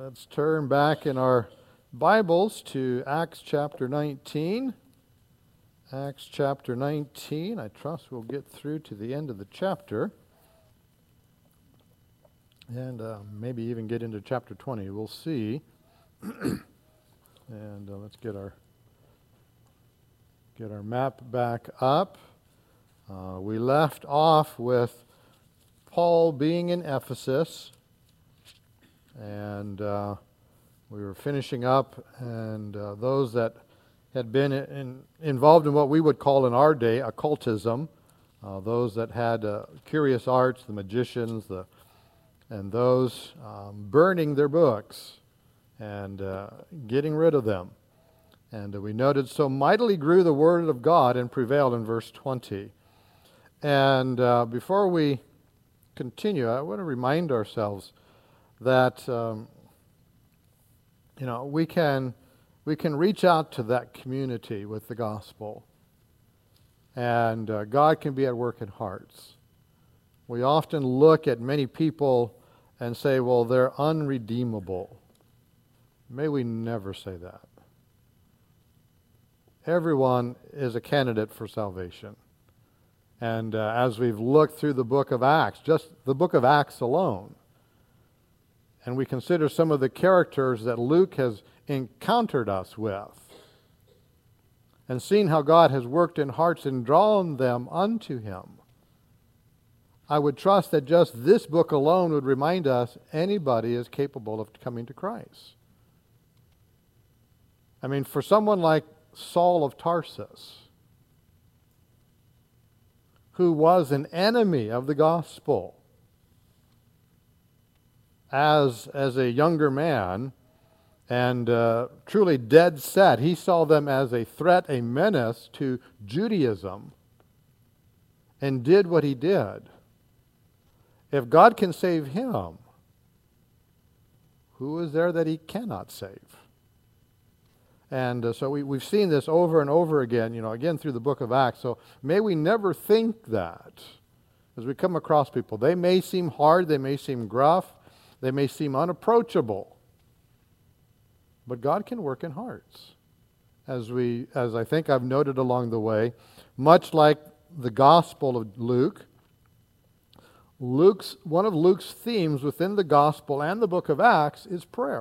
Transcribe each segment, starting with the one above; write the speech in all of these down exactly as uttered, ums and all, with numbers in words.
Let's turn back in our Bibles to Acts chapter nineteen. Acts chapter nineteen. I trust we'll get through to the end of the chapter. And uh, maybe even get into chapter twenty. We'll see. and uh, let's get our get our map back up. Uh, we left off with Paul being in Ephesus. And uh, we were finishing up, and uh, those that had been in, involved in what we would call in our day occultism, uh, those that had uh, curious arts, the magicians, the and those um, burning their books and uh, getting rid of them. And uh, we noted, so mightily grew the word of God and prevailed in verse twenty. And uh, before we continue, I want to remind ourselves that um, you know we can we can reach out to that community with the gospel, and uh, God can be at work in hearts. We often look at many people and say, well, they're unredeemable. May we never say that. Everyone is a candidate for salvation. And uh, as we've looked through the book of Acts, just the book of Acts alone, and we consider some of the characters that Luke has encountered us with, and seen how God has worked in hearts and drawn them unto Him, I would trust that just this book alone would remind us anybody is capable of coming to Christ. I mean, for someone like Saul of Tarsus, who was an enemy of the gospel, as as a younger man, and uh, truly dead set. He saw them as a threat, a menace to Judaism, and did what he did. If God can save him, who is there that He cannot save? And uh, so we, we've seen this over and over again, you know, again through the book of Acts. So may we never think that as we come across people. They may seem hard, they may seem gruff, they may seem unapproachable, but God can work in hearts. As we, as I think I've noted along the way, much like the Gospel of Luke, Luke's one of Luke's themes within the Gospel and the book of Acts is prayer.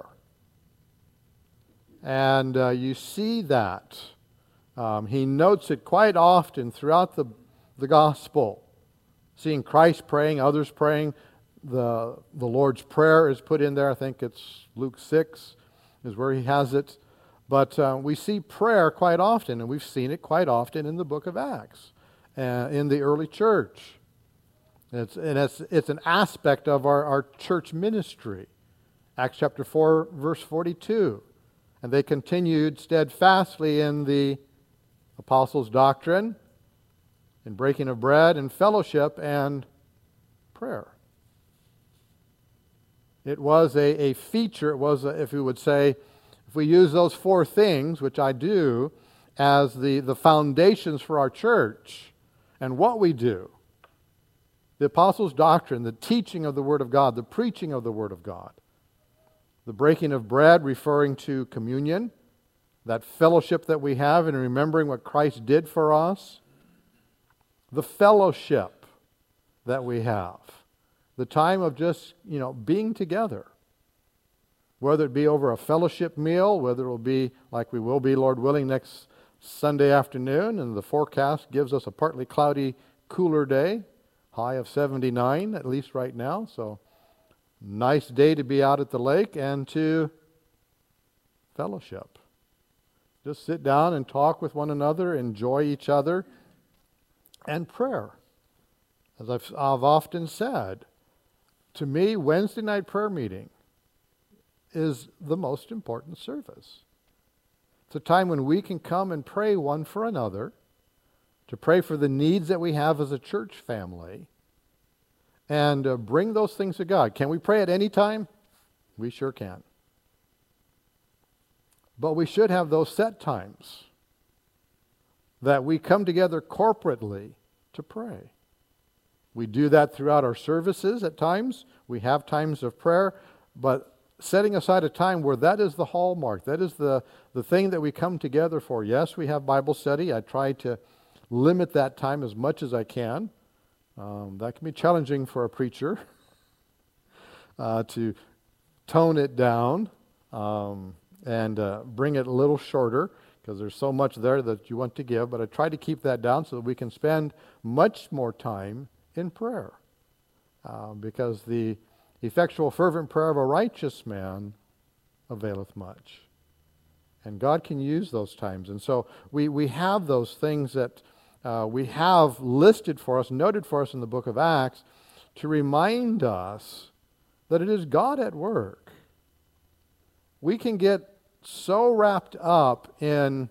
And uh, you see that. Um, he notes it quite often throughout the, the Gospel. Seeing Christ praying, others praying. The, the Lord's Prayer is put in there. I think it's Luke six is where he has it. But uh, we see prayer quite often, and we've seen it quite often in the book of Acts, uh, in the early church. It's, and it's, it's an aspect of our, our church ministry. Acts chapter four, verse forty-two. And they continued steadfastly in the apostles' doctrine, in breaking of bread, and fellowship, and prayer. It was a, a feature, it was, a, if we would say, if we use those four things, which I do, as the, the foundations for our church and what we do, the apostles' doctrine, the teaching of the Word of God, the preaching of the Word of God, the breaking of bread referring to communion, that fellowship that we have in remembering what Christ did for us, the fellowship that we have, the time of just, you know, being together, whether it be over a fellowship meal, whether it will be like we will be, Lord willing, next Sunday afternoon, and the forecast gives us a partly cloudy, cooler day, high of seventy-nine, at least right now, so nice day to be out at the lake and to fellowship. Just sit down and talk with one another, enjoy each other, and prayer. As I've, I've often said, to me, Wednesday night prayer meeting is the most important service. It's a time when we can come and pray one for another, to pray for the needs that we have as a church family, and uh, bring those things to God. Can we pray at any time? We sure can. But we should have those set times that we come together corporately to pray. We do that throughout our services at times. We have times of prayer, but setting aside a time where that is the hallmark. That is the, the thing that we come together for. Yes, we have Bible study. I try to limit that time as much as I can. Um, that can be challenging for a preacher uh, to tone it down um, and uh, bring it a little shorter, because there's so much there that you want to give. But I try to keep that down so that we can spend much more time in prayer. Uh, because the effectual fervent prayer of a righteous man availeth much. And God can use those times. And so we, we have those things that uh, we have listed for us, noted for us in the book of Acts, to remind us that it is God at work. We can get so wrapped up in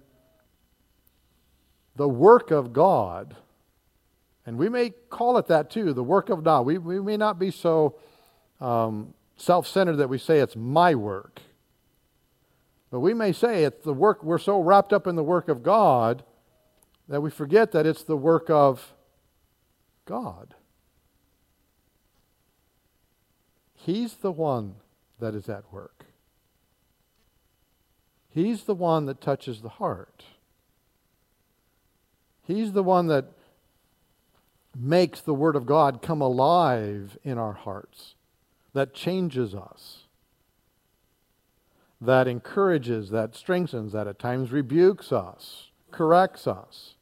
the work of God, and we may call it that too, the work of God. We, we may not be so um, self-centered that we say it's my work. But we may say it's the work, we're so wrapped up in the work of God that we forget that it's the work of God. He's the one that is at work. He's the one that touches the heart. He's the one that makes the Word of God come alive in our hearts, that changes us, that encourages, that strengthens, that at times rebukes us, corrects us.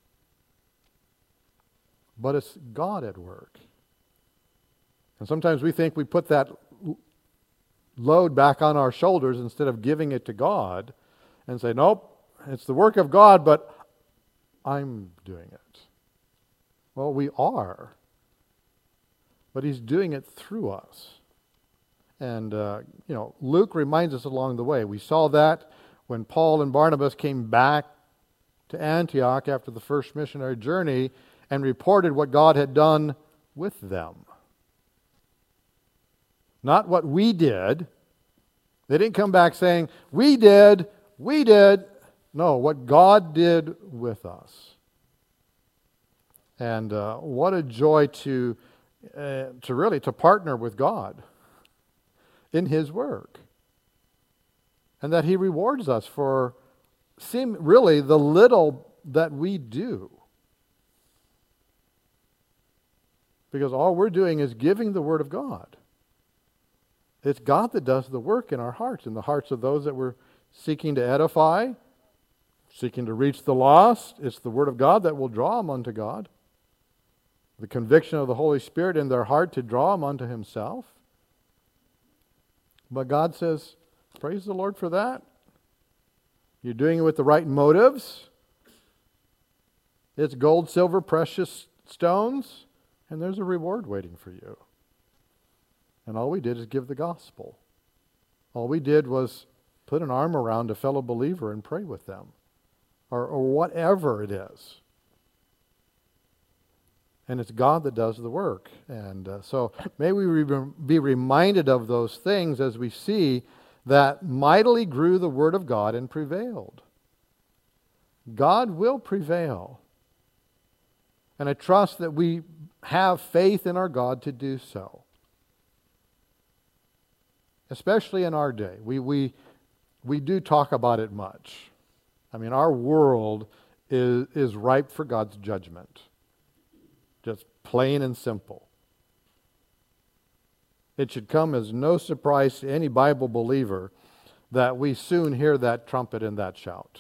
But it's God at work. And sometimes we think we put that load back on our shoulders instead of giving it to God and say, nope, it's the work of God, but I'm doing it. Well, we are. But He's doing it through us. And, uh, you know, Luke reminds us along the way. We saw that when Paul and Barnabas came back to Antioch after the first missionary journey and reported what God had done with them. Not what we did. They didn't come back saying, we did, we did. No, what God did with us. And uh, what a joy to uh, to really to partner with God in His work, and that He rewards us for seem really the little that we do, because all we're doing is giving the Word of God. It's God that does the work in our hearts, in the hearts of those that we're seeking to edify, seeking to reach the lost. It's the Word of God that will draw them unto God. The conviction of the Holy Spirit in their heart to draw them unto Himself. But God says, praise the Lord for that. You're doing it with the right motives. It's gold, silver, precious stones, and there's a reward waiting for you. And all we did is give the gospel. All we did was put an arm around a fellow believer and pray with them. Or, or whatever it is. And it's God that does the work. And uh, so may we re- be reminded of those things as we see that mightily grew the Word of God and prevailed. God will prevail. And I trust that we have faith in our God to do so. Especially in our day. We, we, we do talk about it much. I mean, our world is, is ripe for God's judgment. Just plain and simple. It should come as no surprise to any Bible believer that we soon hear that trumpet and that shout.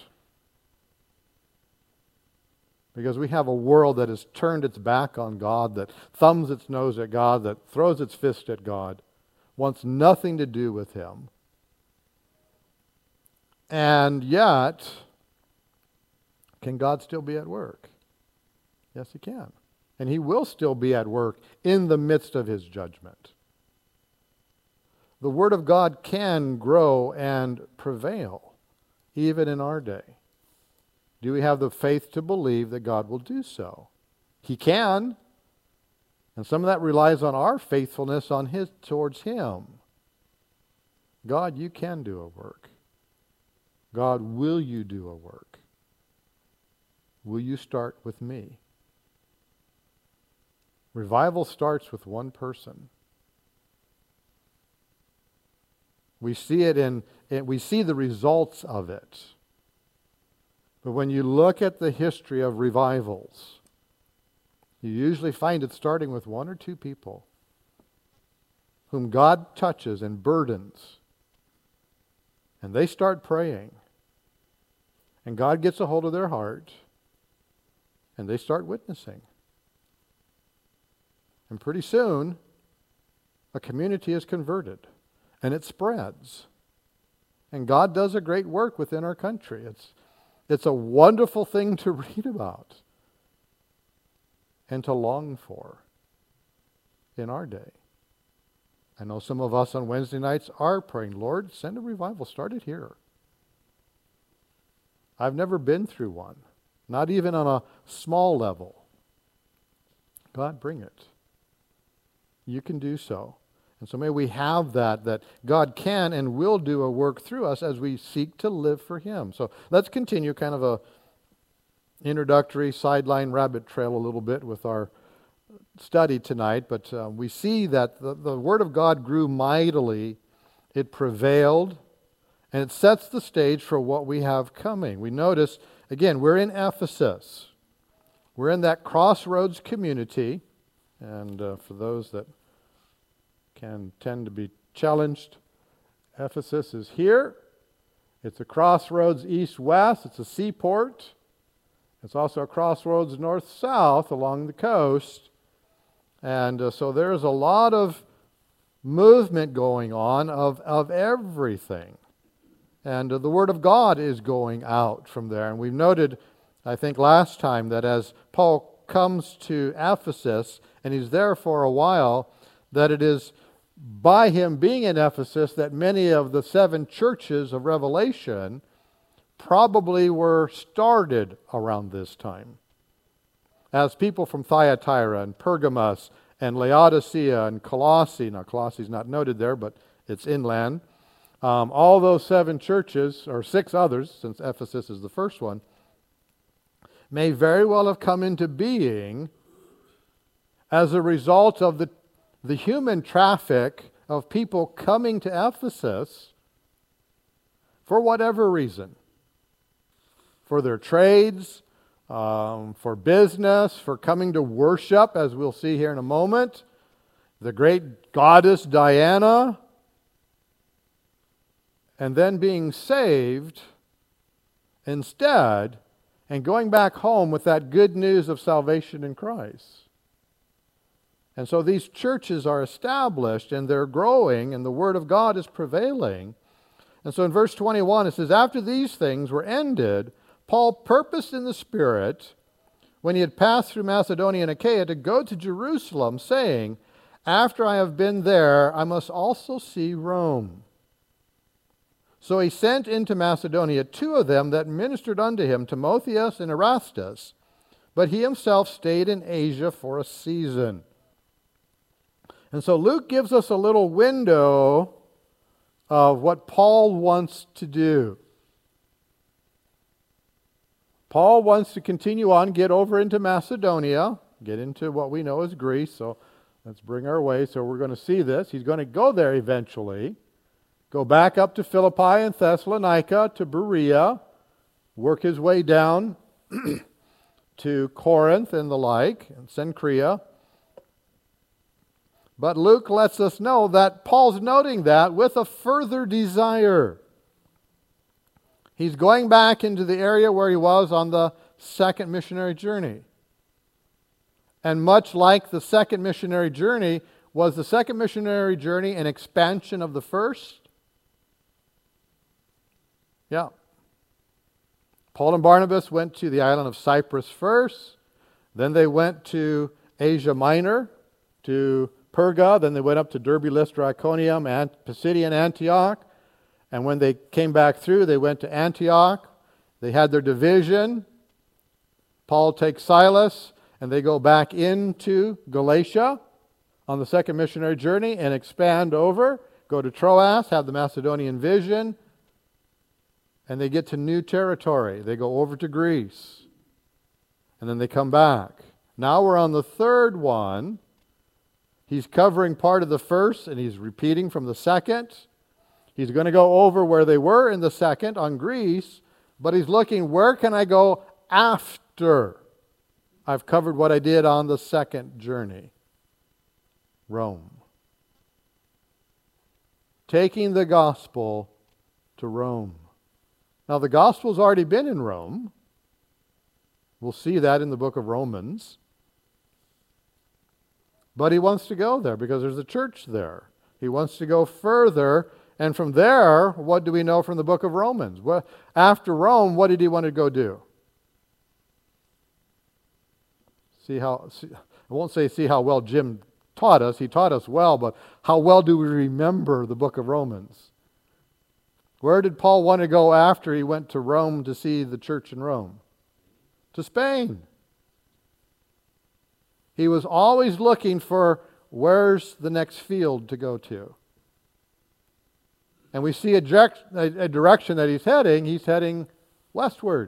Because we have a world that has turned its back on God, that thumbs its nose at God, that throws its fist at God, wants nothing to do with Him. And yet, can God still be at work? Yes, He can. And He will still be at work in the midst of His judgment. The Word of God can grow and prevail, even in our day. Do we have the faith to believe that God will do so? He can. And some of that relies on our faithfulness on his, towards Him. God, you can do a work. God, will you do a work? Will you start with me? Revival starts with one person. We see it in, in we see the results of it. But when you look at the history of revivals, you usually find it starting with one or two people whom God touches and burdens. And they start praying. And God gets a hold of their heart. And they start witnessing. And pretty soon, a community is converted. And it spreads. And God does a great work within our country. It's, it's a wonderful thing to read about and to long for in our day. I know some of us on Wednesday nights are praying, Lord, send a revival. Start it here. I've never been through one, not even on a small level. God, bring it. You can do so. And so may we have that, that God can and will do a work through us as we seek to live for Him. So let's continue kind of a introductory sideline rabbit trail a little bit with our study tonight, but uh, we see that the, the Word of God grew mightily, it prevailed, and it sets the stage for what we have coming. We notice, again, we're in Ephesus. We're in that crossroads community, and uh, for those that can tend to be challenged, Ephesus is here. It's a crossroads east-west. It's a seaport. It's also a crossroads north-south along the coast. And uh, so there's a lot of movement going on of, of everything. And uh, the Word of God is going out from there. And we've noted, I think last time, that as Paul comes to Ephesus, and he's there for a while, that it is by him being in Ephesus that many of the seven churches of Revelation probably were started around this time. As people from Thyatira and Pergamos and Laodicea and Colossae, now Colossae is not noted there, but it's inland, um, all those seven churches, or six others, since Ephesus is the first one, may very well have come into being as a result of the, the human traffic of people coming to Ephesus for whatever reason. For their trades, um, for business, for coming to worship, as we'll see here in a moment. The great goddess Diana. And then being saved instead and going back home with that good news of salvation in Christ. And so these churches are established and they're growing and the Word of God is prevailing. And so in verse twenty-one it says, after these things were ended, Paul purposed in the Spirit, when he had passed through Macedonia and Achaia, to go to Jerusalem, saying, after I have been there, I must also see Rome. So he sent into Macedonia two of them that ministered unto him, Timotheus and Erastus, but he himself stayed in Asia for a season. And so Luke gives us a little window of what Paul wants to do. Paul wants to continue on, get over into Macedonia, get into what we know as Greece. So let's bring our way. So we're going to see this. He's going to go there eventually, go back up to Philippi and Thessalonica, to Berea, work his way down to Corinth and the like, and Cenchrea. But Luke lets us know that Paul's noting that with a further desire. He's going back into the area where he was on the second missionary journey. And much like the second missionary journey, was the second missionary journey an expansion of the first? Yeah. Paul and Barnabas went to the island of Cyprus first. Then they went to Asia Minor, to Perga. Then they went up to Derbe, Lystra, Iconium, and Pisidian Antioch. And when they came back through, they went to Antioch. They had their division. Paul takes Silas, and they go back into Galatia on the second missionary journey and expand over, go to Troas, have the Macedonian vision, and they get to new territory. They go over to Greece, and then they come back. Now we're on the third one. He's covering part of the first, and he's repeating from the second. He's going to go over where they were in the second on Greece, but he's looking, where can I go after I've covered what I did on the second journey? Rome. Taking the gospel to Rome. Now, the gospel's already been in Rome. We'll see that in the book of Romans. But he wants to go there because there's a church there. He wants to go further. And from there, what do we know from the book of Romans? Well, after Rome, what did he want to go do? See how, see, I won't say see how well Jim taught us. He taught us well, but how well do we remember the book of Romans? Where did Paul want to go after he went to Rome to see the church in Rome? To Spain. He was always looking for where's the next field to go to. And we see a, direct, a direction that he's heading. He's heading westward.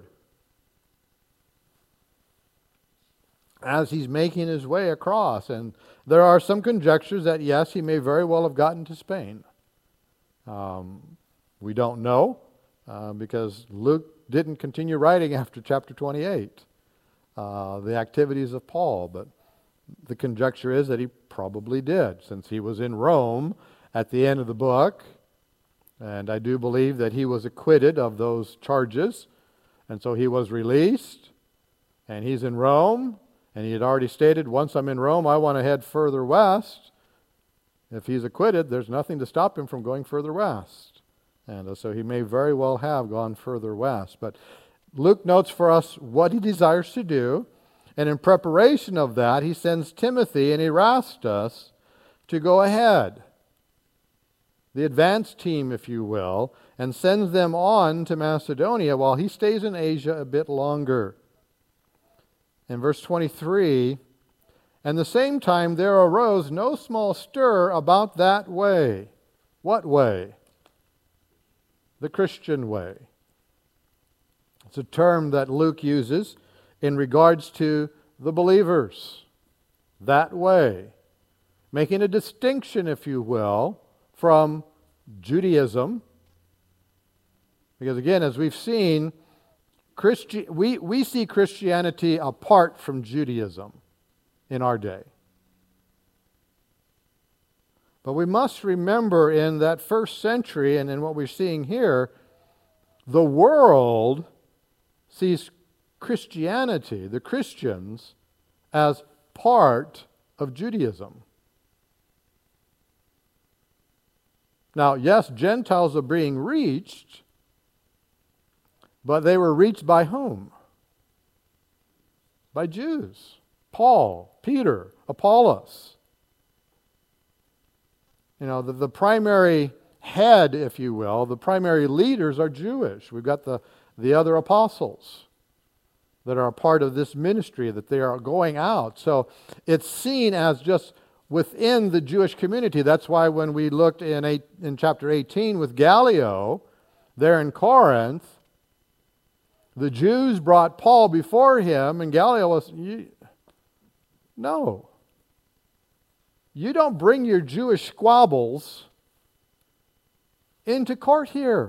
As he's making his way across. And there are some conjectures that, yes, he may very well have gotten to Spain. Um, we don't know, uh, because Luke didn't continue writing after chapter twenty-eight, uh, the activities of Paul. But the conjecture is that he probably did, since he was in Rome at the end of the book. And I do believe that he was acquitted of those charges. And so he was released. And he's in Rome. And he had already stated, once I'm in Rome, I want to head further west. If he's acquitted, there's nothing to stop him from going further west. And so he may very well have gone further west. But Luke notes for us what he desires to do. And in preparation of that, he sends Timothy and Erastus to go ahead, the advance team, if you will, and sends them on to Macedonia while he stays in Asia a bit longer. In verse twenty-three, and the same time there arose no small stir about that way. What way? The Christian way. It's a term that Luke uses in regards to the believers. That way. Making a distinction, if you will, from Judaism. Because again, as we've seen, Christi- we, we see Christianity apart from Judaism in our day. But we must remember in that first century and in what we're seeing here, the world sees Christianity, the Christians, as part of Judaism. Now, yes, Gentiles are being reached, but they were reached by whom? By Jews. Paul, Peter, Apollos. You know, the, the primary head, if you will, the primary leaders are Jewish. We've got the, the other apostles that are a part of this ministry, that they are going out. So it's seen as just within the Jewish community. That's why when we looked in, eight, in chapter eighteen with Gallio, there in Corinth, the Jews brought Paul before him, and Gallio was, you, no. You don't bring your Jewish squabbles into court here.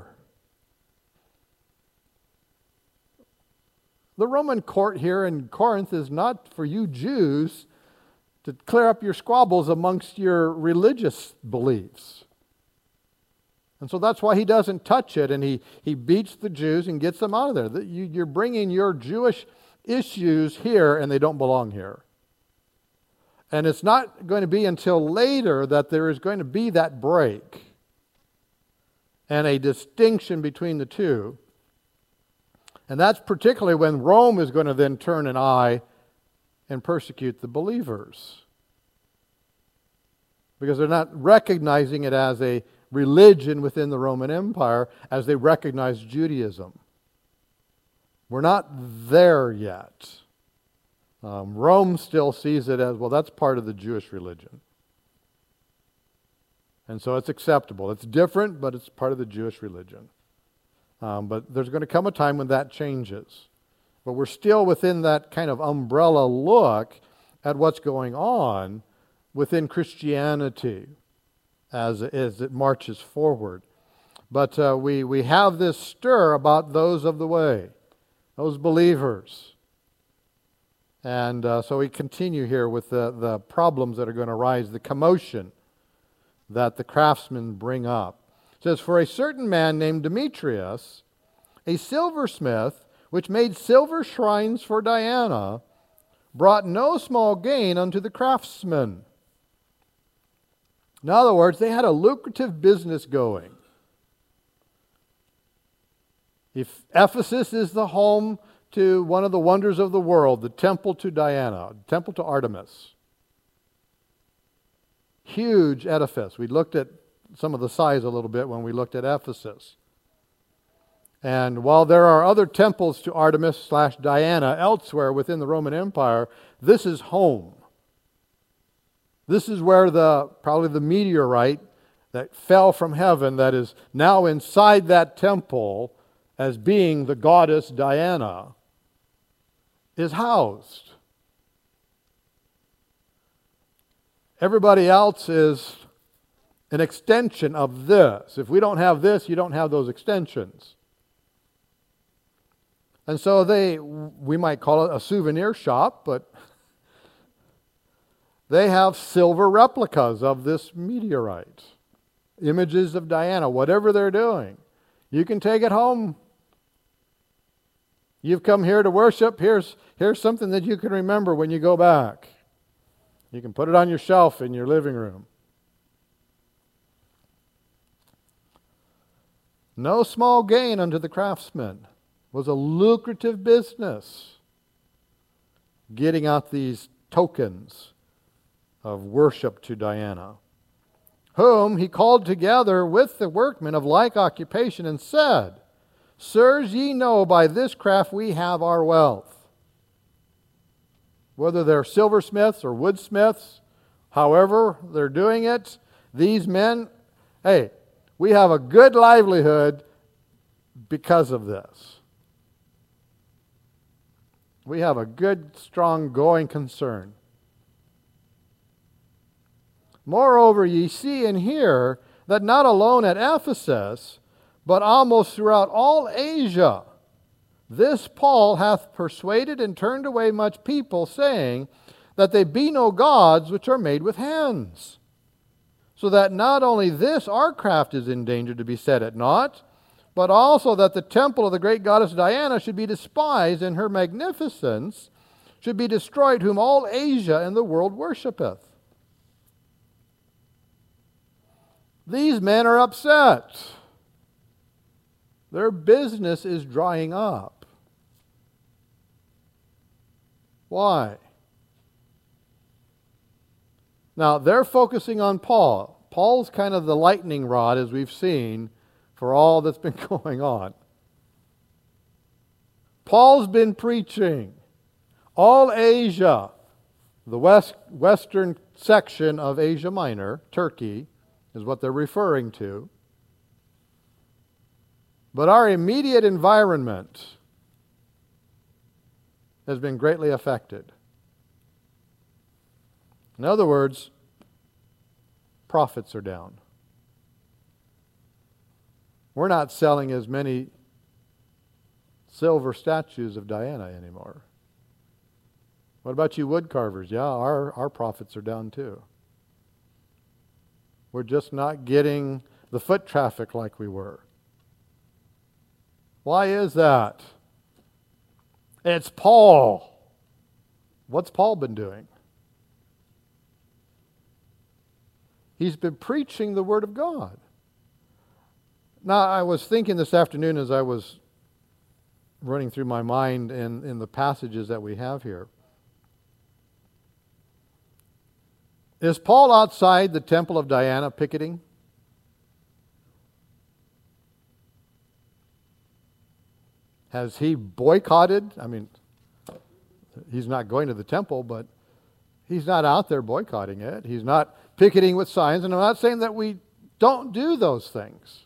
The Roman court here in Corinth is not for you Jews to clear up your squabbles amongst your religious beliefs. And so that's why he doesn't touch it, and he, he beats the Jews and gets them out of there. You, you're bringing your Jewish issues here, and they don't belong here. And it's not going to be until later that there is going to be that break and a distinction between the two. And that's particularly when Rome is going to then turn an eye and persecute the believers. Because they're not recognizing it as a religion within the Roman Empire as they recognize Judaism. We're not there yet. Um, Rome still sees it as, well, that's part of the Jewish religion. And so it's acceptable. It's different, but it's part of the Jewish religion. Um, but there's going to come a time when that changes. But we're still within that kind of umbrella look at what's going on within Christianity as, as it marches forward. But uh, we, we have this stir about those of the way, those believers. And uh, so we continue here with the, the problems that are going to arise, the commotion that the craftsmen bring up. It says, "For a certain man named Demetrius, a silversmith, which made silver shrines for Diana, brought no small gain unto the craftsmen." In other words, they had a lucrative business going. If Ephesus is the home to one of the wonders of the world, the temple to Diana, temple to Artemis. Huge edifice. We looked at some of the size a little bit when we looked at Ephesus. And while there are other temples to Artemis slash Diana elsewhere within the Roman Empire, this is home. This is where the probably the meteorite that fell from heaven that is now inside that temple as being the goddess Diana is housed. Everybody else is an extension of this. If we don't have this, you don't have those extensions. And so they, we might call it a souvenir shop, but they have silver replicas of this meteorite. Images of Diana, whatever they're doing. You can take it home. You've come here to worship. Here's, here's something that you can remember when you go back. You can put it on your shelf in your living room. No small gain unto the craftsmen. Was a lucrative business getting out these tokens of worship to Diana, whom he called together with the workmen of like occupation and said, "Sirs, ye know by this craft we have our wealth." Whether they're silversmiths or woodsmiths, however they're doing it, these men, hey, we have a good livelihood because of this. We have a good, strong, going concern. "Moreover, ye see and hear that not alone at Ephesus, but almost throughout all Asia, this Paul hath persuaded and turned away much people, saying that they be no gods which are made with hands. So that not only this our craft is in danger to be set at naught, but also that the temple of the great goddess Diana should be despised, and her magnificence should be destroyed, whom all Asia and the world worshipeth." These men are upset. Their business is drying up. Why? Now, they're focusing on Paul. Paul's kind of the lightning rod, as we've seen, for all that's been going on. Paul's been preaching. All Asia, the west, western section of Asia Minor, Turkey, is what they're referring to. But our immediate environment has been greatly affected. In other words, profits are down. We're not selling as many silver statues of Diana anymore. What about you wood carvers? Yeah, our, our profits are down too. We're just not getting the foot traffic like we were. Why is that? It's Paul. What's Paul been doing? He's been preaching the Word of God. Now, I was thinking this afternoon as I was running through my mind in, in the passages that we have here. Is Paul outside the temple of Diana picketing? Has he boycotted? I mean, he's not going to the temple, but he's not out there boycotting it. He's not picketing with signs, and I'm not saying that we don't do those things.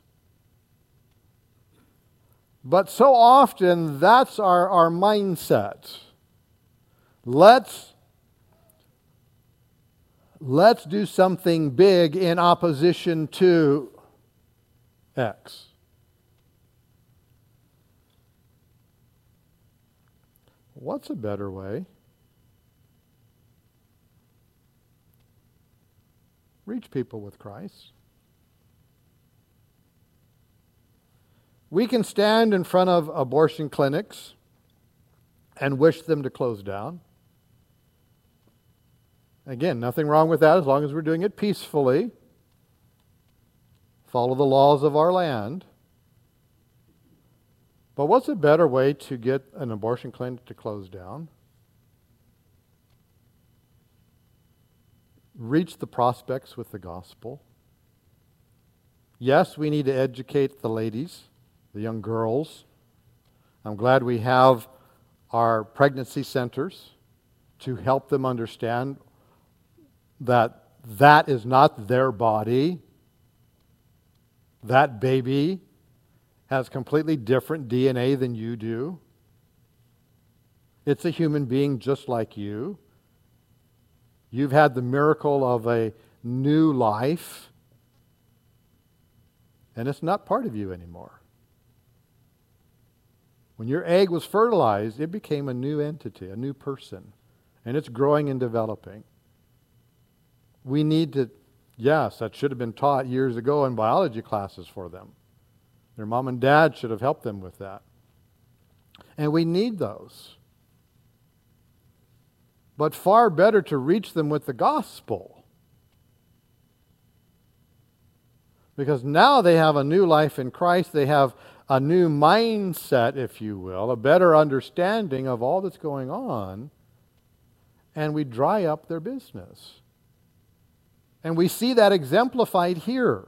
But so often, that's our, our mindset. Let's, let's do something big in opposition to X. what's a better way? Reach people with Christ. We can stand in front of abortion clinics and wish them to close down. Again, nothing wrong with that as long as we're doing it peacefully. Follow the laws of our land. But what's a better way to get an abortion clinic to close down? Reach the prospects with the gospel. Yes, we need to educate the ladies, the young girls. I'm glad we have our pregnancy centers to help them understand that that is not their body. That baby has completely different D N A than you do. It's a human being just like you. You've had the miracle of a new life, and it's not part of you anymore. When your egg was fertilized, it became a new entity, a new person, and it's growing and developing. We need to, yes, that should have been taught years ago in biology classes for them. Their mom and dad should have helped them with that. And we need those. But far better to reach them with the gospel. Because now they have a new life in Christ. They have a new mindset, if you will, a better understanding of all that's going on. And we dry up their business. And we see that exemplified here.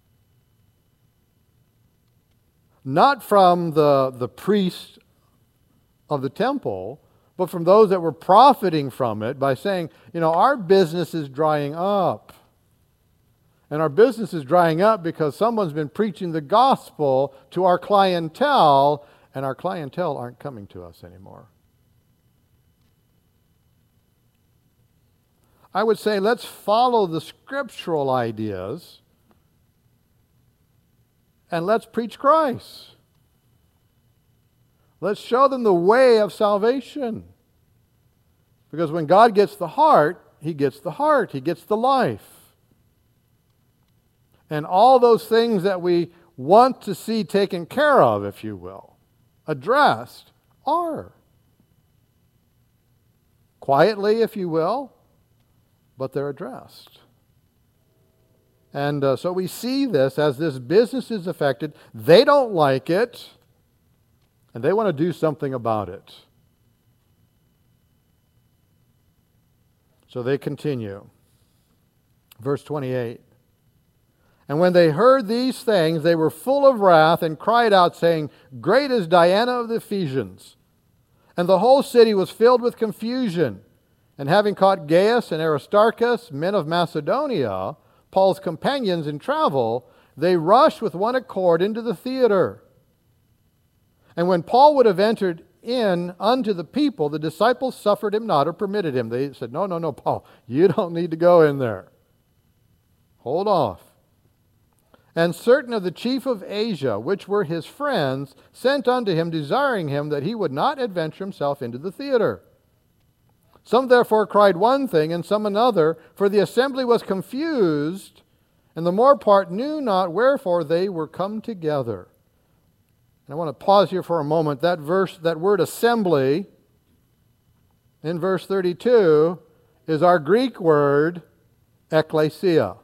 Not from the, the priest of the temple, but from those that were profiting from it by saying, you know, our business is drying up. And our business is drying up because someone's been preaching the gospel to our clientele, and our clientele aren't coming to us anymore. I would say let's follow the scriptural ideas and let's preach Christ. Let's show them the way of salvation. Because when God gets the heart, He gets the heart. He gets the life. And all those things that we want to see taken care of, if you will, addressed, are. Quietly, if you will, but they're addressed. And uh, so we see this as this business is affected. They don't like it, and they want to do something about it. So they continue. Verse twenty-eight. And when they heard these things, they were full of wrath and cried out, saying, Great is Diana of the Ephesians. And the whole city was filled with confusion. And having caught Gaius and Aristarchus, men of Macedonia, Paul's companions in travel, they rushed with one accord into the theater. And when Paul would have entered in unto the people, the disciples suffered him not or permitted him. They said, No, no, no, Paul, you don't need to go in there. Hold off. And certain of the chief of Asia, which were his friends, sent unto him, desiring him that he would not adventure himself into the theater. Some therefore cried one thing, and some another, for the assembly was confused, and the more part knew not wherefore they were come together. And I want to pause here for a moment. That verse, that word assembly, in verse thirty-two, is our Greek word ekklesia.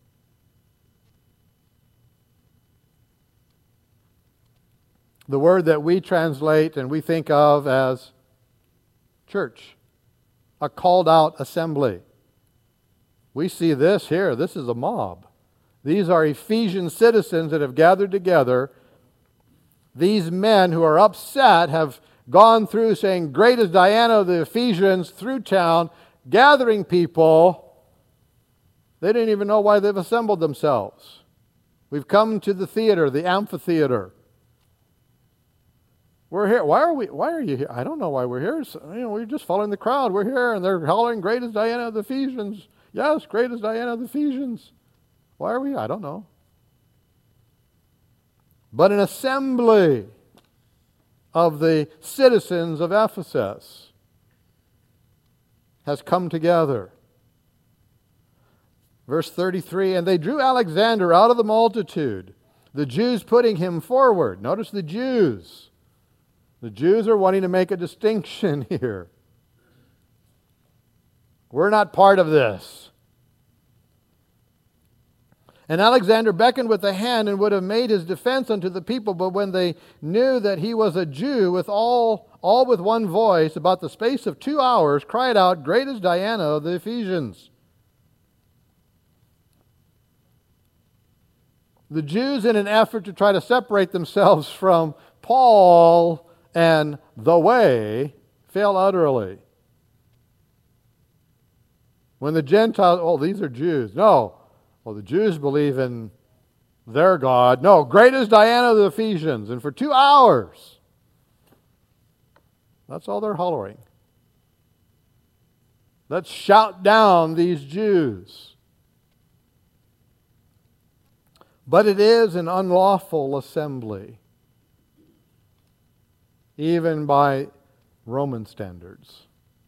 The word that we translate and we think of as church. A called out assembly. We see this here. This is a mob. These are Ephesian citizens that have gathered together. These men who are upset have gone through saying, Great is Diana of the Ephesians, through town, gathering people. They didn't even know why they've assembled themselves. We've come to the theater, the amphitheater. We're here. Why are we? Why are you here? I don't know why we're here. So, you know, we're just following the crowd. We're here, and they're hollering, "Great is Diana of the Ephesians." Yes, great is Diana of the Ephesians. Why are we? I don't know. But an assembly, of the citizens of Ephesus has come together. Verse thirty-three, and they drew Alexander out of the multitude, the Jews putting him forward. Notice the Jews. The Jews are wanting to make a distinction here. We're not part of this. And Alexander beckoned with the hand and would have made his defense unto the people, but when they knew that he was a Jew, with all, all with one voice, about the space of two hours, cried out, Great is Diana of the Ephesians. The Jews, in an effort to try to separate themselves from Paul and the way, fail utterly. When the Gentiles, oh, these are Jews. No. Well, the Jews believe in their God. No, great is Diana of the Ephesians. And for two hours, that's all they're hollering. Let's shout down these Jews. But it is an unlawful assembly, even by Roman standards.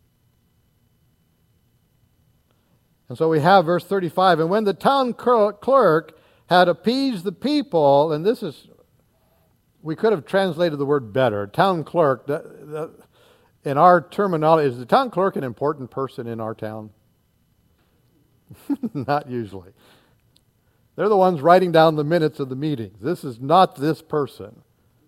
And so we have verse thirty-five, and when the town clerk had appeased the people, and this is, we could have translated the word better. Town clerk, that, that, in our terminology, is the town clerk an important person in our town? Not usually. They're the ones writing down the minutes of the meetings. This is not this person.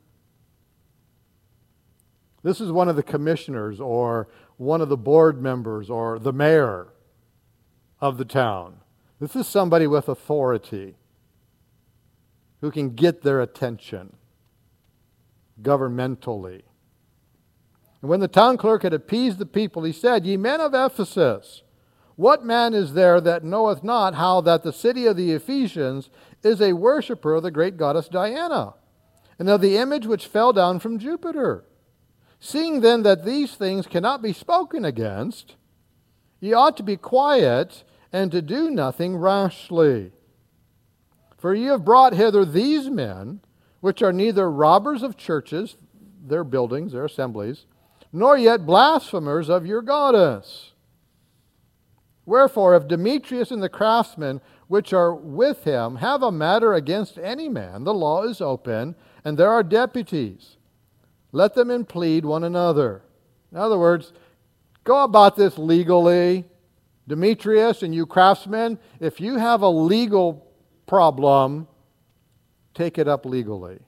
This is one of the commissioners or one of the board members or the mayor of the town. This is somebody with authority who can get their attention governmentally. And when the town clerk had appeased the people, he said, Ye men of Ephesus, what man is there that knoweth not how that the city of the Ephesians is a worshipper of the great goddess Diana, and of the image which fell down from Jupiter? Seeing then that these things cannot be spoken against, ye ought to be quiet and to do nothing rashly. For ye have brought hither these men, which are neither robbers of churches, their buildings, their assemblies, nor yet blasphemers of your goddess. Wherefore, if Demetrius and the craftsmen which are with him have a matter against any man, the law is open, and there are deputies. Let them implead one another. In other words, go about this legally. Demetrius and you craftsmen, if you have a legal problem, take it up legally.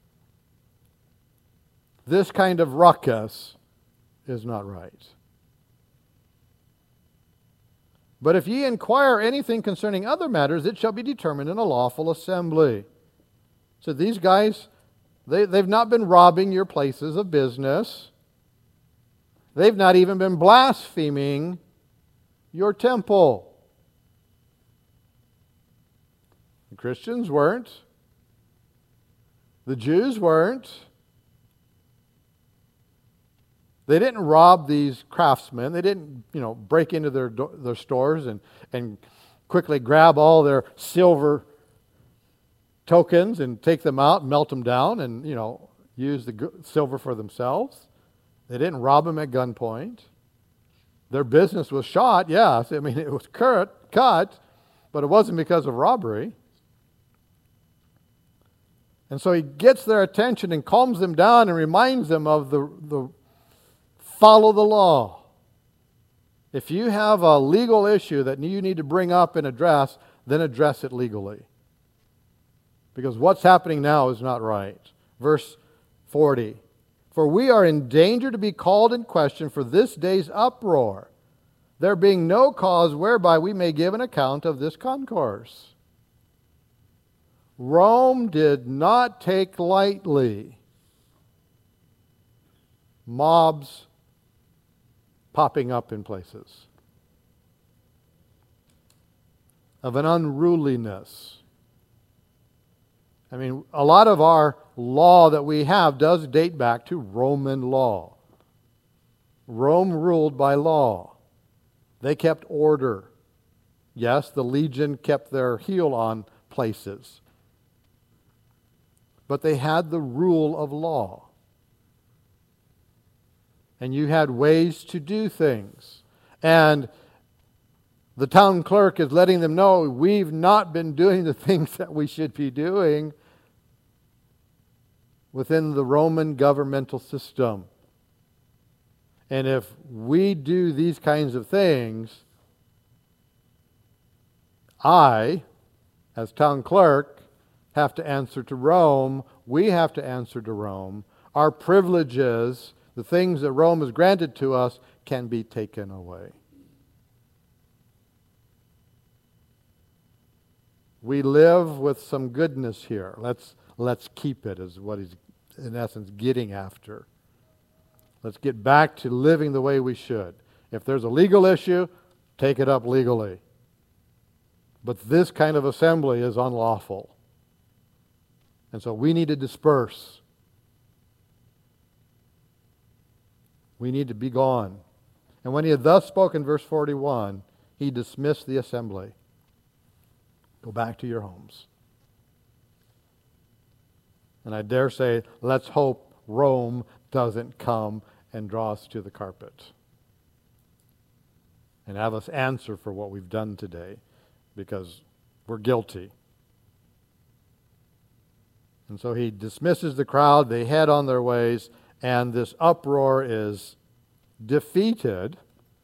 This kind of ruckus is not right. But if ye inquire anything concerning other matters, it shall be determined in a lawful assembly. So these guys, they, they've not been robbing your places of business. They've not even been blaspheming your temple. The Christians weren't. The Jews weren't. They didn't rob these craftsmen. They didn't, you know, break into their their stores and, and quickly grab all their silver tokens and take them out and melt them down and, you know, use the silver for themselves. They didn't rob them at gunpoint. Their business was shot, yes. I mean, it was cut, cut, but it wasn't because of robbery. And so he gets their attention and calms them down and reminds them of the the follow the law. If you have a legal issue that you need to bring up and address, then address it legally. Because what's happening now is not right. Verse forty. For we are in danger to be called in question for this day's uproar, there being no cause whereby we may give an account of this concourse. Rome did not take lightly mobs popping up in places of an unruliness. I mean, a lot of our law that we have does date back to Roman law. Rome ruled by law. They kept order. Yes, the legion kept their heel on places. But they had the rule of law. and you had ways to do things. And the town clerk is letting them know, we've not been doing the things that we should be doing within the Roman governmental system. And if we do these kinds of things, I, as town clerk, have to answer to Rome. We have to answer to Rome. Our privileges, the things that Rome has granted to us, can be taken away. We live with some goodness here. Let's, let's keep it, is what he's, in essence, getting after. Let's get back to living the way we should. If there's a legal issue, take it up legally. But this kind of assembly is unlawful. And so we need to disperse. We need to be gone. And when he had thus spoken, verse forty-one, he dismissed the assembly. Go back to your homes. And I dare say, let's hope Rome doesn't come and draw us to the carpet and have us answer for what we've done today, because we're guilty. And so he dismisses the crowd. They head on their ways, and this uproar is defeated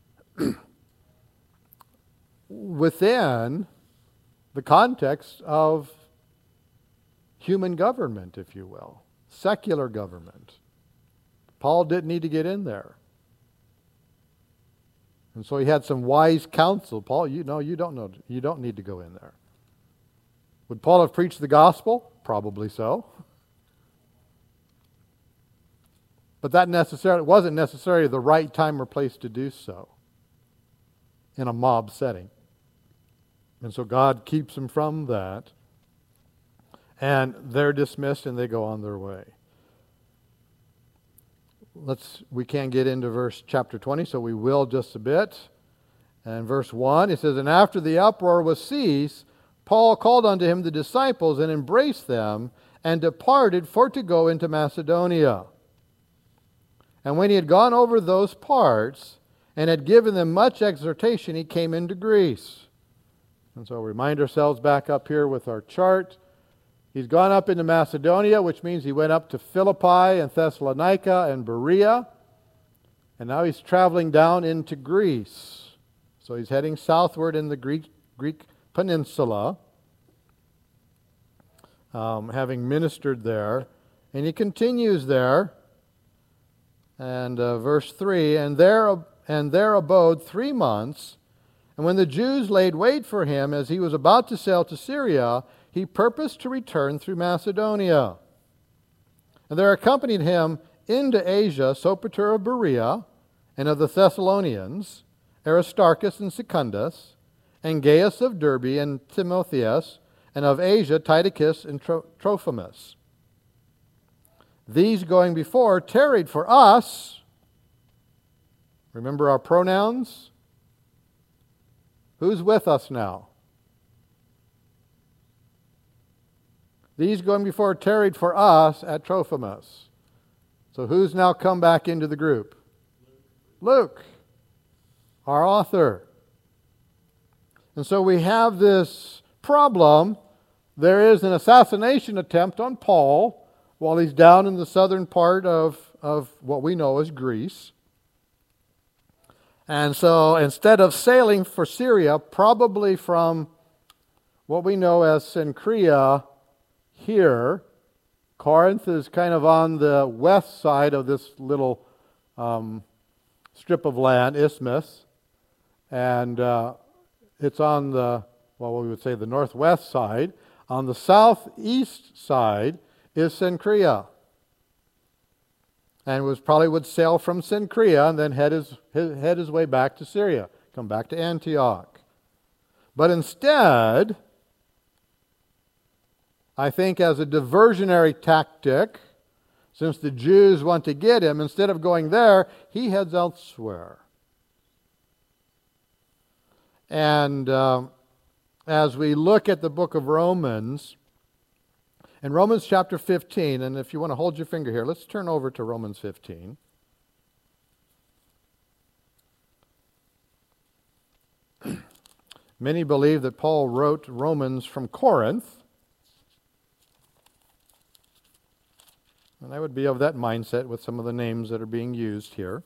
within the context of human government, if you will, secular government. Paul didn't need to get in there. And so he had some wise counsel. Paul, you know, you don't know, you don't need to go in there. Would Paul have preached the gospel? Probably so. But that necessarily wasn't necessarily the right time or place to do so in a mob setting. And so God keeps them from that. And they're dismissed and they go on their way. Let's we can't get into verse chapter twenty, so we will just a bit. And verse one, it says, "And after the uproar was ceased, Paul called unto him the disciples and embraced them and departed for to go into Macedonia. And when he had gone over those parts and had given them much exhortation, he came into Greece." And so remind ourselves back up here with our chart. He's gone up into Macedonia, which means he went up to Philippi and Thessalonica and Berea. And now he's traveling down into Greece. So he's heading southward in the Greek, Greek peninsula, um, having ministered there. And he continues there. And uh, verse three, and there, and there abode three months. And when the Jews laid wait for him as he was about to sail to Syria, he purposed to return through Macedonia. And there accompanied him into Asia Sopater of Berea, and of the Thessalonians, Aristarchus and Secundus, and Gaius of Derbe and Timotheus, and of Asia Tychicus and Tro- Trophimus. These going before tarried for us. Remember our pronouns? Who's with us now? These going before tarried for us at Trophimus. So who's now come back into the group? Luke, our author. And so we have this problem. There is an assassination attempt on Paul while he's down in the southern part of, of what we know as Greece. And so instead of sailing for Syria, probably from what we know as Cenchrea here, Corinth is kind of on the west side of this little um, strip of land, isthmus, and uh, it's on the, well, we would say the northwest side. On the southeast side is Cenchrea. And was probably would sail from Cenchrea and then head his, head his way back to Syria, come back to Antioch. But instead, I think as a diversionary tactic, since the Jews want to get him, instead of going there, he heads elsewhere. And um, as we look at the book of Romans, in Romans chapter fifteen, and if you want to hold your finger here, let's turn over to Romans fifteen. Many believe that Paul wrote Romans from Corinth. And I would be of that mindset with some of the names that are being used here.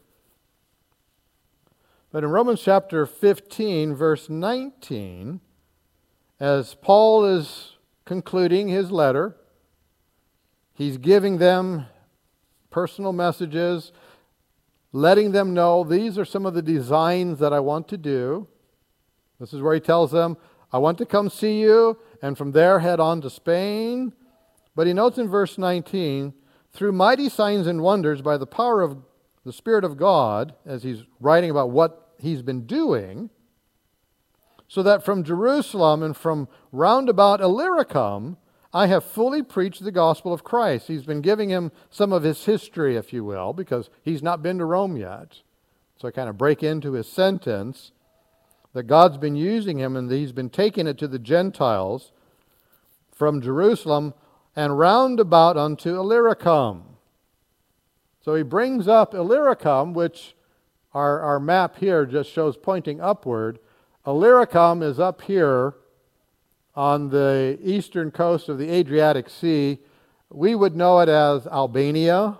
But in Romans chapter fifteen, verse nineteen, as Paul is concluding his letter, he's giving them personal messages, letting them know these are some of the designs that I want to do. This is where he tells them, I want to come see you, and from there head on to Spain. But he notes in verse nineteen, through mighty signs and wonders by the power of the Spirit of God, as he's writing about what he's been doing, so that from Jerusalem and from round about Illyricum, I have fully preached the gospel of Christ. He's been giving him some of his history, if you will, because he's not been to Rome yet. So I kind of break into his sentence that God's been using him and he's been taking it to the Gentiles from Jerusalem and round about unto Illyricum. So he brings up Illyricum, which our, our map here just shows pointing upward. Illyricum is up here on the eastern coast of the Adriatic Sea. We would know it as Albania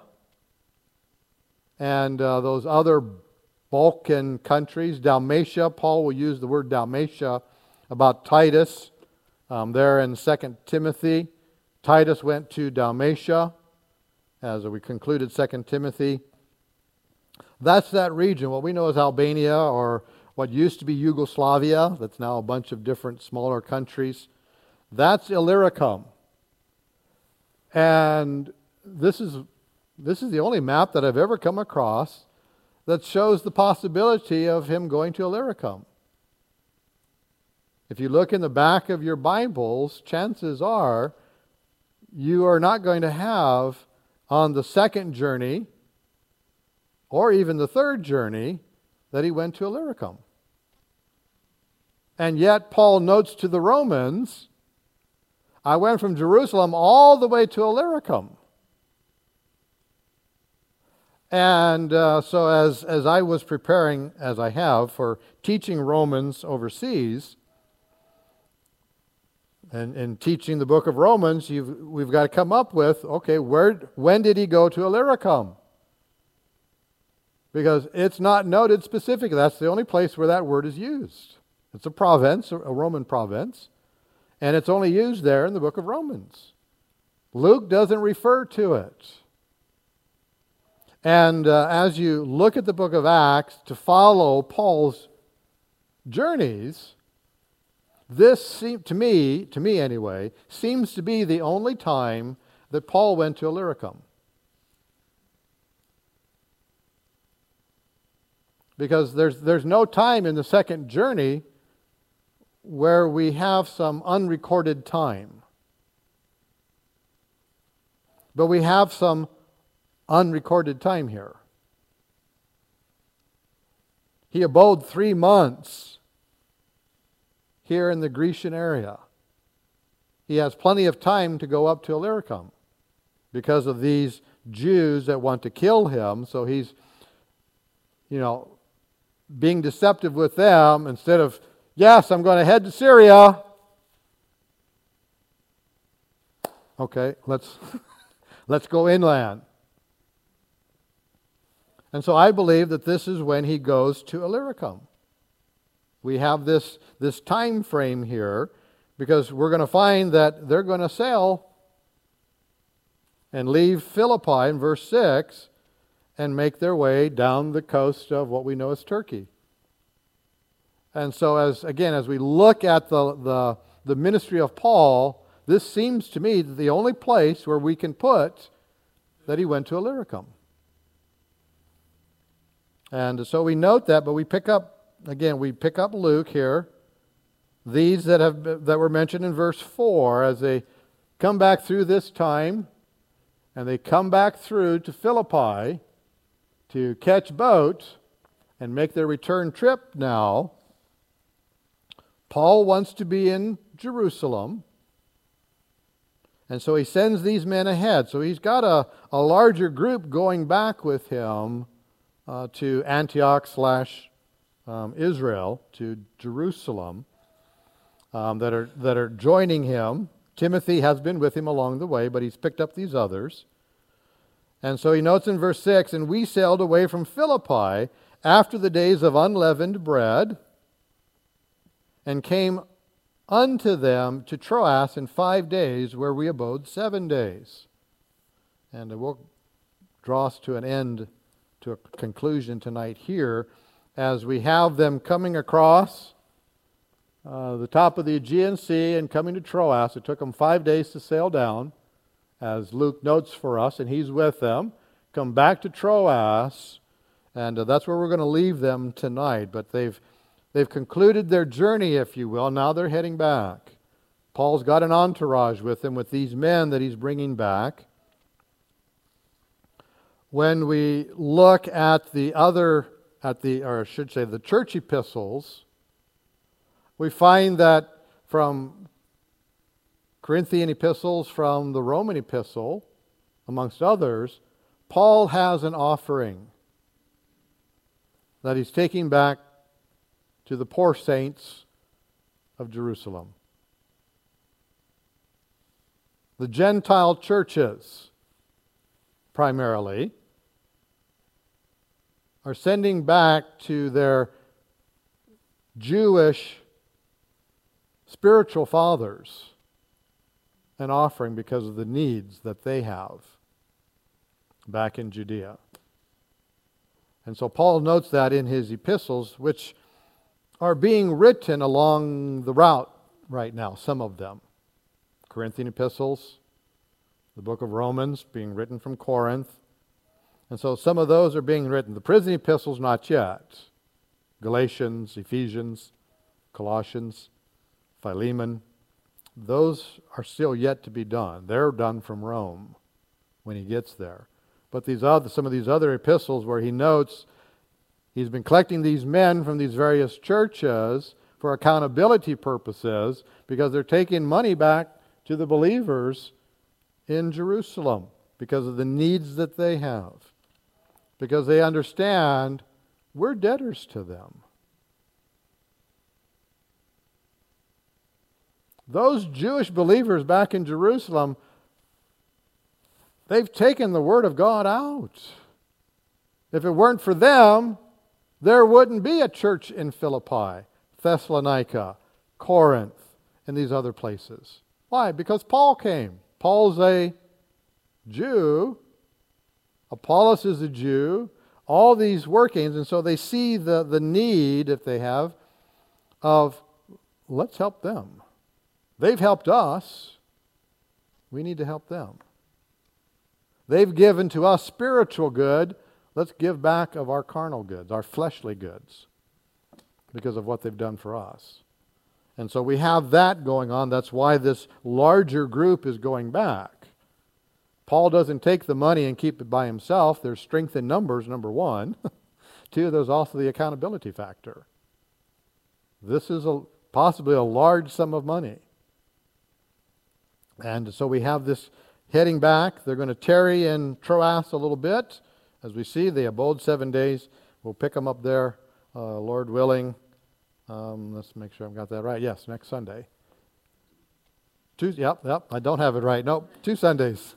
and uh, those other Balkan countries. Dalmatia, Paul will use the word Dalmatia about Titus um, there in Second Timothy. Titus went to Dalmatia, as we concluded Second Timothy. That's that region, what we know as Albania, or what used to be Yugoslavia, that's now a bunch of different smaller countries. That's Illyricum. And this is, this is the only map that I've ever come across that shows the possibility of him going to Illyricum. If you look in the back of your Bibles, chances are you are not going to have on the second journey or even the third journey that he went to Illyricum. And yet Paul notes to the Romans, I went from Jerusalem all the way to Illyricum. And uh, so as, as I was preparing, as I have, for teaching Romans overseas, and, and teaching the book of Romans, you've, we've got to come up with, okay, where, when did he go to Illyricum? Because it's not noted specifically. That's the only place where that word is used. It's a province, a Roman province, and it's only used there in the book of Romans. Luke doesn't refer to it. And uh, as you look at the book of Acts to follow Paul's journeys, this seemed to me, to me anyway, seems to be the only time that Paul went to Illyricum. Because there's there's no time in the second journey where we have some unrecorded time. But we have some unrecorded time here. He abode three months here in the Grecian area. He has plenty of time to go up to Illyricum because of these Jews that want to kill him. So he's, you know, being deceptive with them instead of, yes, I'm going to head to Syria. Okay, let's let's go inland. And so I believe that this is when he goes to Illyricum. We have this, this time frame here because we're going to find that they're going to sail and leave Philippi in verse six and make their way down the coast of what we know as Turkey. And so as again, as we look at the, the, the ministry of Paul, this seems to me the only place where we can put that he went to Illyricum. And so we note that, but we pick up, again, we pick up Luke here. These that have that were mentioned in verse four, as they come back through this time, and they come back through to Philippi to catch boat and make their return trip now. Paul wants to be in Jerusalem, and so he sends these men ahead. So he's got a, a larger group going back with him uh, to Antioch slash um, Israel, to Jerusalem. um, that are that are joining him. Timothy has been with him along the way, but he's picked up these others. And so he notes in verse six, and we sailed away from Philippi after the days of unleavened bread, and came unto them to Troas in five days, where we abode seven days. And we'll draw us to an end, to a conclusion tonight here, as we have them coming across uh, the top of the Aegean Sea and coming to Troas. It took them five days to sail down, as Luke notes for us, and he's with them. Come back to Troas, and uh, that's where we're going to leave them tonight. But they've they've concluded their journey, if you will. Now they're heading back. Paul's got an entourage with him, with these men that he's bringing back. When we look at the other, at the, or I should say, the church epistles, we find that from Corinthian epistles, from the Roman epistle, amongst others, Paul has an offering that he's taking back to the poor saints of Jerusalem. The Gentile churches, primarily, are sending back to their Jewish spiritual fathers an offering because of the needs that they have back in Judea. And so Paul notes that in his epistles, which are being written along the route right now, some of them. Corinthian epistles, the book of Romans being written from Corinth. And so some of those are being written. The prison epistles, not yet. Galatians, Ephesians, Colossians, Philemon. Those are still yet to be done. They're done from Rome when he gets there. But these other, some of these other epistles where he notes he's been collecting these men from these various churches for accountability purposes because they're taking money back to the believers in Jerusalem because of the needs that they have. Because they understand we're debtors to them. Those Jewish believers back in Jerusalem, they've taken the Word of God out. If it weren't for them, there wouldn't be a church in Philippi, Thessalonica, Corinth, and these other places. Why? Because Paul came. Paul's a Jew. Apollos is a Jew. All these workings, and so they see the, the need, if they have, of let's help them. They've helped us. We need to help them. They've given to us spiritual good. Let's give back of our carnal goods, our fleshly goods, because of what they've done for us. And so we have that going on. That's why this larger group is going back. Paul doesn't take the money and keep it by himself. There's strength in numbers, number one. Two, there's also the accountability factor. This is a possibly a large sum of money. And so we have this heading back. They're going to tarry in Troas a little bit. As we see, they abode seven days. We'll pick them up there, uh, Lord willing. Um, let's make sure I've got that right. Yes, next Sunday. Two, yep, yep, I don't have it right. Nope, two Sundays.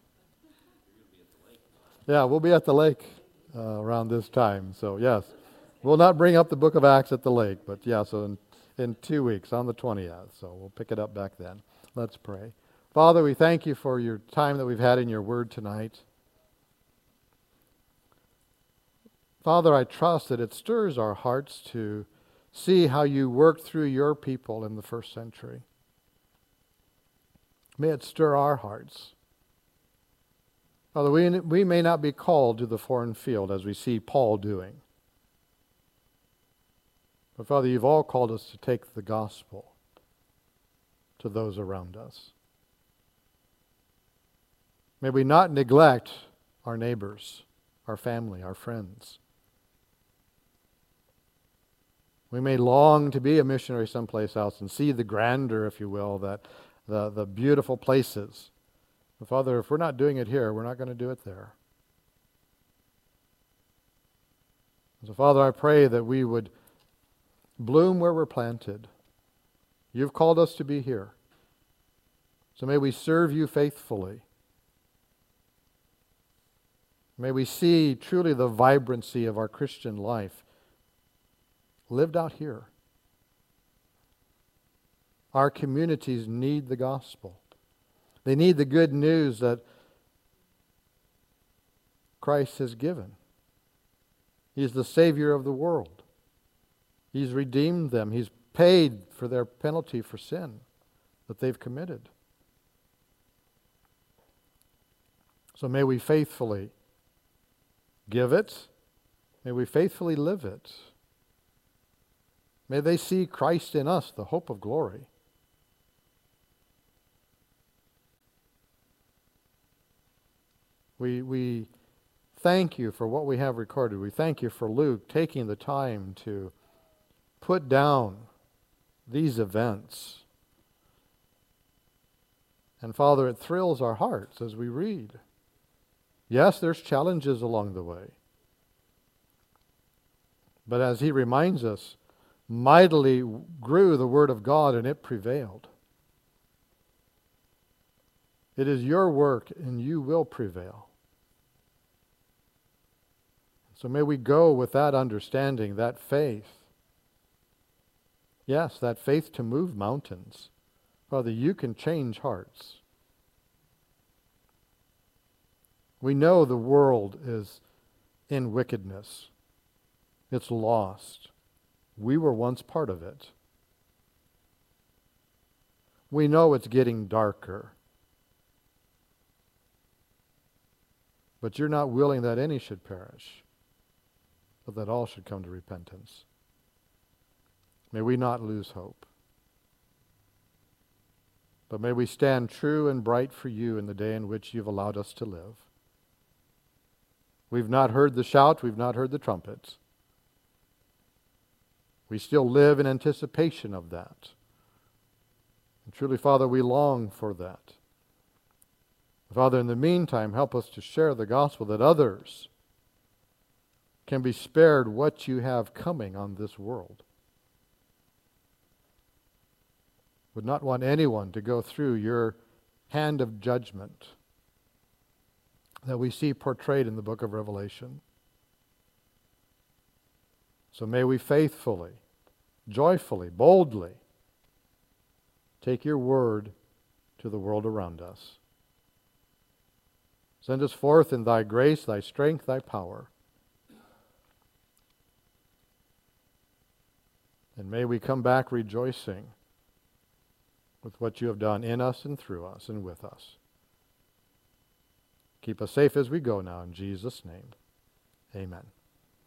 Yeah, we'll be at the lake uh, around this time. So, yes, we'll not bring up the book of Acts at the lake. But, yeah, so in, in two weeks, on the twentieth. So we'll pick it up back then. Let's pray. Father, we thank you for your time that we've had in your word tonight. Father, I trust that it stirs our hearts to see how you worked through your people in the first century. May it stir our hearts. Father, we, we may not be called to the foreign field as we see Paul doing. But Father, you've all called us to take the gospel to those around us. May we not neglect our neighbors, our family, our friends. We may long to be a missionary someplace else and see the grandeur, if you will, that the, the beautiful places. But Father, if we're not doing it here, we're not going to do it there. So Father, I pray that we would bloom where we're planted. You've called us to be here. So may we serve you faithfully. May we see truly the vibrancy of our Christian life lived out here. Our communities need the gospel. They need the good news that Christ has given. He is the Savior of the world. He's redeemed them. He's paid for their penalty for sin that they've committed. So may we faithfully give it. May we faithfully live it. May they see Christ in us, the hope of glory. We, we thank you for what we have recorded. We thank you for Luke taking the time to put down these events. And Father, it thrills our hearts as we read. Yes, there's challenges along the way. But as he reminds us, mightily grew the word of God and it prevailed. It is your work and you will prevail. So may we go with that understanding, that faith. Yes, that faith to move mountains. Father, you can change hearts. We know the world is in wickedness. It's lost. We were once part of it. We know it's getting darker. But you're not willing that any should perish, but that all should come to repentance. May we not lose hope. But may we stand true and bright for you in the day in which you've allowed us to live. We've not heard the shout, we've not heard the trumpets. We still live in anticipation of that. And truly, Father, we long for that. Father, in the meantime, help us to share the gospel that others can be spared what you have coming on this world. Would not want anyone to go through your hand of judgment that we see portrayed in the book of Revelation. So may we faithfully, joyfully, boldly take your word to the world around us. Send us forth in thy grace, thy strength, thy power. And may we come back rejoicing with what you have done in us and through us and with us. Keep us safe as we go now in Jesus' name. Amen.